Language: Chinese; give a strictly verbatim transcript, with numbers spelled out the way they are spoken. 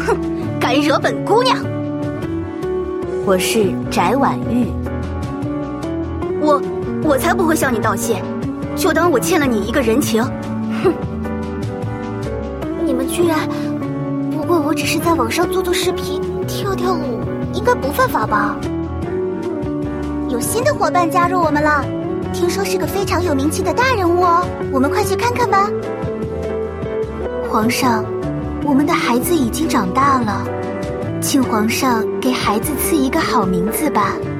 哼，敢惹本姑娘！ 我是翟婉玉。 我我才不会向你道谢，就当我欠了你一个人情。哼！ 你们居然……不过我只是在网上做做视频，跳跳舞，应该不犯法吧？有新的伙伴加入我们了，听说是个非常有名气的大人物哦，我们快去看看吧。 皇上，我们的孩子已经长大了，请皇上给孩子赐一个好名字吧。